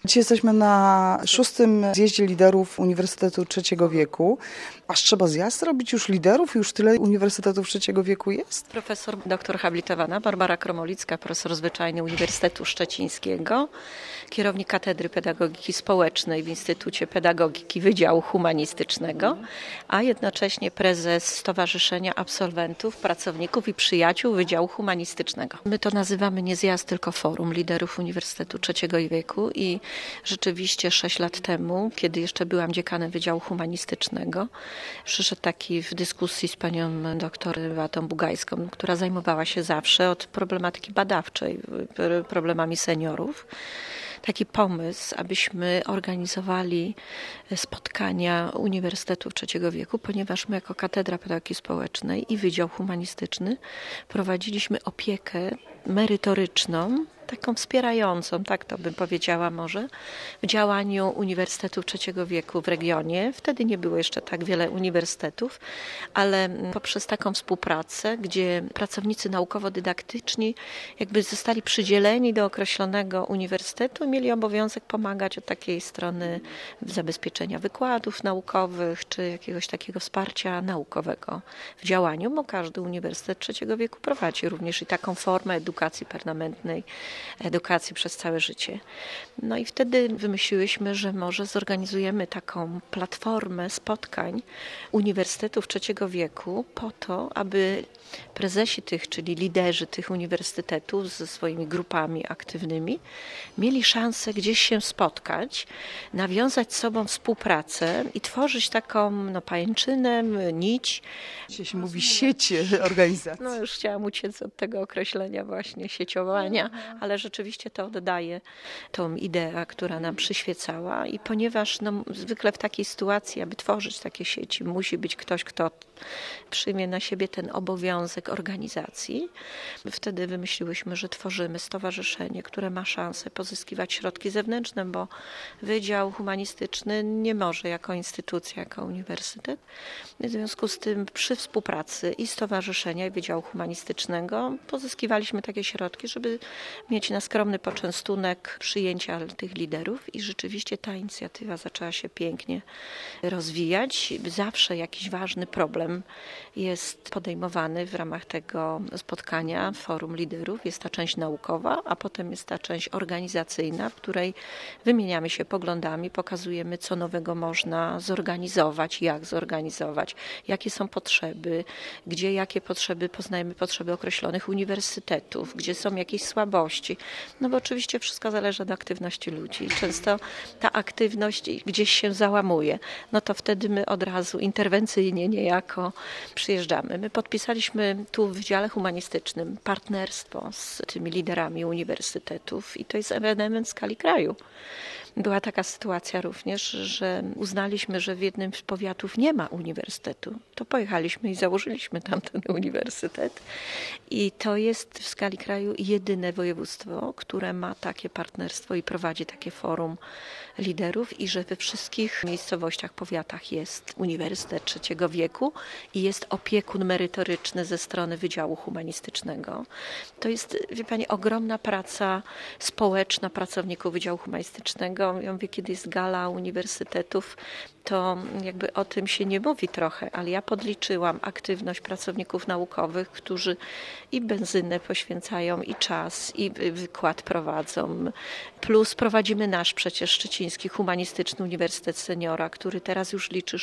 Dzisiaj jesteśmy na 6. zjeździe liderów Uniwersytetu Trzeciego Wieku. Aż trzeba zjazd robić już liderów? Już tyle Uniwersytetów Trzeciego Wieku jest? Profesor doktor habilitowana Barbara Kromolicka, profesor zwyczajny Uniwersytetu Szczecińskiego, kierownik Katedry Pedagogiki Społecznej w Instytucie Pedagogiki Wydziału Humanistycznego, a jednocześnie prezes Stowarzyszenia Absolwentów, Pracowników i Przyjaciół Wydziału Humanistycznego. My to nazywamy nie zjazd, tylko Forum Liderów Uniwersytetu Trzeciego Wieku i rzeczywiście 6 lat temu, kiedy jeszcze byłam dziekanem Wydziału Humanistycznego, przyszedł taki w dyskusji z panią doktor Beatą Bugajską, która zajmowała się zawsze od problematyki badawczej, problemami seniorów. Taki pomysł, abyśmy organizowali spotkania Uniwersytetów Trzeciego Wieku, ponieważ my jako Katedra Pedagogiki Społecznej i Wydział Humanistyczny prowadziliśmy opiekę merytoryczną, taką wspierającą, tak to bym powiedziała może, w działaniu Uniwersytetów Trzeciego Wieku w regionie. Wtedy nie było jeszcze tak wiele uniwersytetów, ale poprzez taką współpracę, gdzie pracownicy naukowo-dydaktyczni jakby zostali przydzieleni do określonego uniwersytetu i mieli obowiązek pomagać od takiej strony zabezpieczenia wykładów naukowych, czy jakiegoś takiego wsparcia naukowego w działaniu, bo każdy Uniwersytet Trzeciego Wieku prowadzi również i taką formę edukacji permanentnej, edukacji przez całe życie. No i wtedy wymyśliłyśmy, że może zorganizujemy taką platformę spotkań Uniwersytetów Trzeciego Wieku po to, aby prezesi tych, czyli liderzy tych uniwersytetów ze swoimi grupami aktywnymi mieli szansę gdzieś się spotkać, nawiązać z sobą współpracę i tworzyć taką pajęczynę, nić. Dzisiaj się mówi sieć organizacji. No już chciałam uciec od tego określenia właśnie sieciowania, ale rzeczywiście to oddaje tą ideę, która nam przyświecała i ponieważ zwykle w takiej sytuacji, aby tworzyć takie sieci, musi być ktoś, kto przyjmie na siebie ten obowiązek organizacji. Wtedy wymyśliłyśmy, że tworzymy stowarzyszenie, które ma szansę pozyskiwać środki zewnętrzne, bo Wydział Humanistyczny nie może jako instytucja, jako uniwersytet. W związku z tym przy współpracy i stowarzyszenia, i Wydziału Humanistycznego pozyskiwaliśmy takie środki, żeby mieć na skromny poczęstunek przyjęcia tych liderów i rzeczywiście ta inicjatywa zaczęła się pięknie rozwijać. Zawsze jakiś ważny problem jest podejmowany w ramach tego spotkania Forum Liderów. Jest ta część naukowa, a potem jest ta część organizacyjna, w której wymieniamy się poglądami, pokazujemy, co nowego można zorganizować, jak zorganizować, jakie są potrzeby, gdzie jakie potrzeby, poznajemy potrzeby określonych uniwersytetów, gdzie są jakieś słabości. No bo oczywiście wszystko zależy od aktywności ludzi. Często ta aktywność gdzieś się załamuje. No to wtedy my od razu interwencyjnie niejako przyjeżdżamy. My podpisaliśmy tu w Wydziale Humanistycznym partnerstwo z tymi liderami uniwersytetów i to jest ewenement w skali kraju. Była taka sytuacja również, że uznaliśmy, że w jednym z powiatów nie ma uniwersytetu. To pojechaliśmy i założyliśmy tam ten uniwersytet. I to jest w skali kraju jedyne województwo, które ma takie partnerstwo i prowadzi takie forum liderów i że we wszystkich miejscowościach, powiatach jest Uniwersytet Trzeciego Wieku i jest opiekun merytoryczny ze strony Wydziału Humanistycznego. To jest, wie pani, ogromna praca społeczna pracowników Wydziału Humanistycznego. Ja mówię, kiedy jest gala uniwersytetów, to jakby o tym się nie mówi trochę, ale ja podliczyłam aktywność pracowników naukowych, którzy i benzynę poświęcają, i czas, i wykład prowadzą. Plus prowadzimy nasz przecież Szczeciński Humanistyczny Uniwersytet Seniora, który teraz już liczy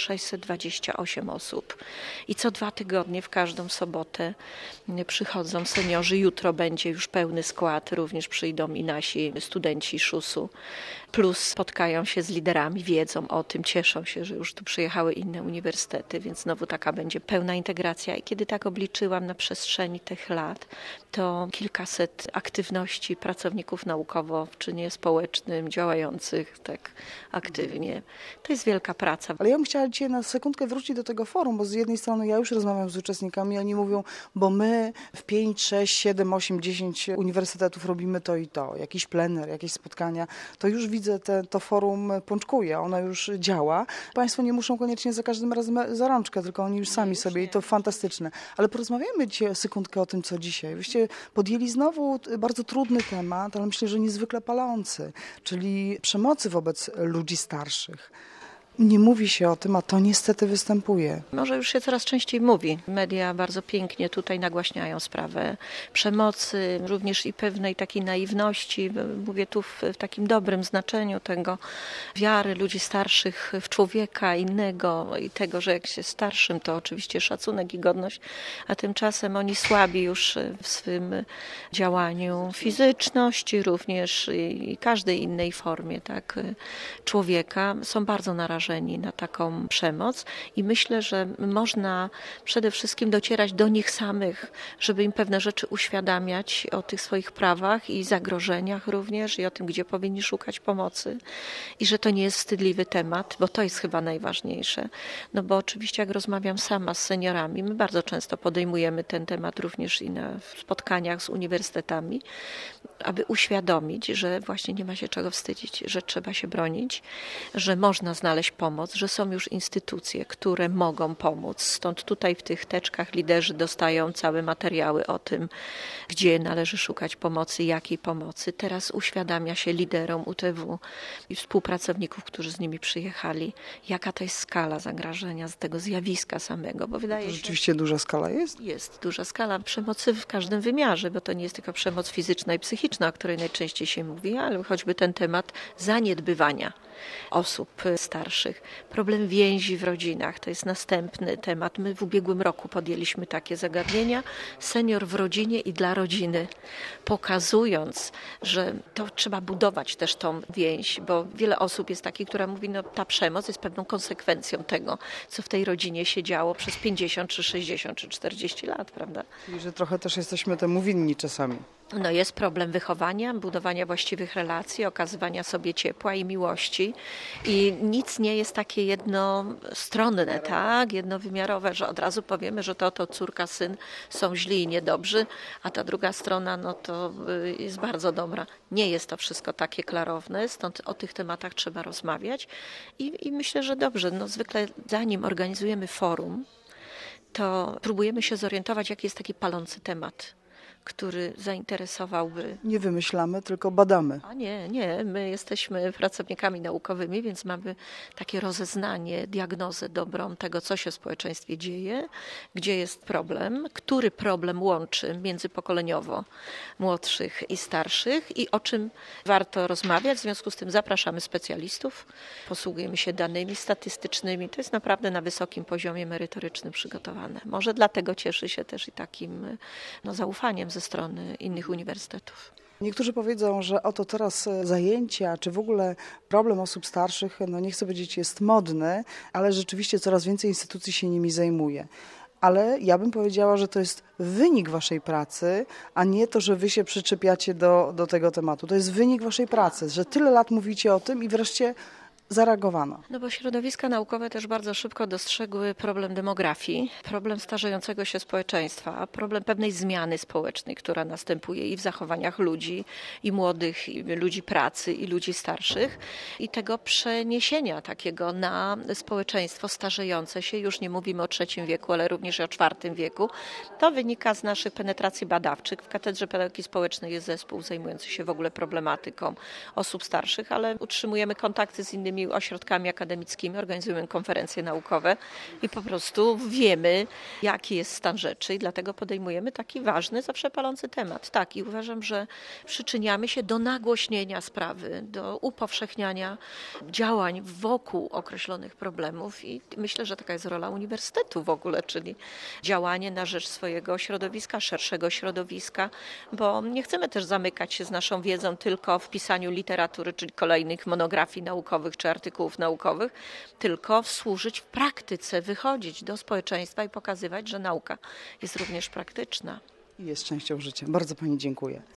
628 osób. I co 2 tygodnie w każdą sobotę przychodzą seniorzy. Jutro będzie już pełny skład, również przyjdą i nasi studenci SZUS-u. Plus spotkają się z liderami, wiedzą o tym, cieszą się, że już tu przyjechały inne uniwersytety, więc znowu taka będzie pełna integracja. I kiedy tak obliczyłam na przestrzeni tych lat, to kilkaset aktywności pracowników naukowo w czynie społecznym, działających tak aktywnie. To jest wielka praca. Ale ja bym chciała dzisiaj na sekundkę wrócić do tego forum, bo z jednej strony ja już rozmawiam z uczestnikami, oni mówią, bo my w 5, 6, 7, 8, 10 uniwersytetów robimy to i to, jakiś plener, jakieś spotkania, to już widzę to forum pączkuje, ono już działa. Państwo nie muszą koniecznie za każdym razem za rączkę, tylko oni już sami sobie i to fantastyczne. Ale porozmawiamy dzisiaj sekundkę o tym, co dzisiaj. Wyście podjęli znowu bardzo trudny temat, ale myślę, że niezwykle palący, czyli przemocy wobec ludzi starszych. Nie mówi się o tym, a to niestety występuje. Może już się coraz częściej mówi. Media bardzo pięknie tutaj nagłaśniają sprawę przemocy, również i pewnej takiej naiwności. Mówię tu w takim dobrym znaczeniu tego wiary ludzi starszych w człowieka innego i tego, że jak się starszym, to oczywiście szacunek i godność, a tymczasem oni słabi już w swym działaniu fizyczności również i każdej innej formie tak, człowieka są bardzo narażeni na taką przemoc i myślę, że można przede wszystkim docierać do nich samych, żeby im pewne rzeczy uświadamiać o tych swoich prawach i zagrożeniach również i o tym, gdzie powinni szukać pomocy i że to nie jest wstydliwy temat, bo to jest chyba najważniejsze. No bo oczywiście jak rozmawiam sama z seniorami, my bardzo często podejmujemy ten temat również i na spotkaniach z uniwersytetami, aby uświadomić, że właśnie nie ma się czego wstydzić, że trzeba się bronić, że można znaleźć pomoc, że są już instytucje, które mogą pomóc. Stąd tutaj w tych teczkach liderzy dostają całe materiały o tym, gdzie należy szukać pomocy, jakiej pomocy. Teraz uświadamia się liderom UTW i współpracowników, którzy z nimi przyjechali, jaka to jest skala zagrożenia z tego zjawiska samego, bo wydaje To się... rzeczywiście duża skala jest? Jest duża skala przemocy w każdym wymiarze, bo to nie jest tylko przemoc fizyczna i psychiczna, o której najczęściej się mówi, ale choćby ten temat zaniedbywania osób starszych. Problem więzi w rodzinach to jest następny temat. My w ubiegłym roku podjęliśmy takie zagadnienia. Senior w rodzinie i dla rodziny, pokazując, że to trzeba budować też tą więź, bo wiele osób jest takich, która mówi, no ta przemoc jest pewną konsekwencją tego, co w tej rodzinie się działo przez 50, czy 60, czy 40 lat, prawda? I że trochę też jesteśmy temu winni czasami. No jest problem wychowania, budowania właściwych relacji, okazywania sobie ciepła i miłości i nic nie jest takie jednostronne, tak, jednowymiarowe, że od razu powiemy, że to córka, syn są źli i niedobrzy, a ta druga strona no to jest bardzo dobra. Nie jest to wszystko takie klarowne, stąd o tych tematach trzeba rozmawiać i myślę, że dobrze, no zwykle zanim organizujemy forum, to próbujemy się zorientować, jaki jest taki palący temat, który zainteresowałby. Nie wymyślamy, tylko badamy. A nie, my jesteśmy pracownikami naukowymi, więc mamy takie rozeznanie, diagnozę dobrą tego, co się w społeczeństwie dzieje, gdzie jest problem, który problem łączy międzypokoleniowo młodszych i starszych i o czym warto rozmawiać. W związku z tym zapraszamy specjalistów, posługujemy się danymi statystycznymi. To jest naprawdę na wysokim poziomie merytorycznym przygotowane. Może dlatego cieszy się też i takim zaufaniem ze strony innych uniwersytetów. Niektórzy powiedzą, że oto teraz zajęcia, czy w ogóle problem osób starszych, no nie chcę powiedzieć, jest modny, ale rzeczywiście coraz więcej instytucji się nimi zajmuje. Ale ja bym powiedziała, że to jest wynik waszej pracy, a nie to, że wy się przyczepiacie do tego tematu. To jest wynik waszej pracy, że tyle lat mówicie o tym i wreszcie zareagowano. No bo środowiska naukowe też bardzo szybko dostrzegły problem demografii, problem starzejącego się społeczeństwa, problem pewnej zmiany społecznej, która następuje i w zachowaniach ludzi, i młodych, i ludzi pracy, i ludzi starszych i tego przeniesienia takiego na społeczeństwo starzejące się, już nie mówimy o III wieku, ale również o IV wieku. To wynika z naszych penetracji badawczych. W Katedrze Pedagogiki Społecznej jest zespół zajmujący się w ogóle problematyką osób starszych, ale utrzymujemy kontakty z innymi ośrodkami akademickimi, organizujemy konferencje naukowe i po prostu wiemy, jaki jest stan rzeczy i dlatego podejmujemy taki ważny, zawsze palący temat. Tak, i uważam, że przyczyniamy się do nagłośnienia sprawy, do upowszechniania działań wokół określonych problemów i myślę, że taka jest rola uniwersytetu w ogóle, czyli działanie na rzecz swojego środowiska, szerszego środowiska, bo nie chcemy też zamykać się z naszą wiedzą tylko w pisaniu literatury, czyli kolejnych monografii naukowych czy artykułów naukowych, tylko służyć w praktyce, wychodzić do społeczeństwa i pokazywać, że nauka jest również praktyczna. I jest częścią życia. Bardzo pani dziękuję.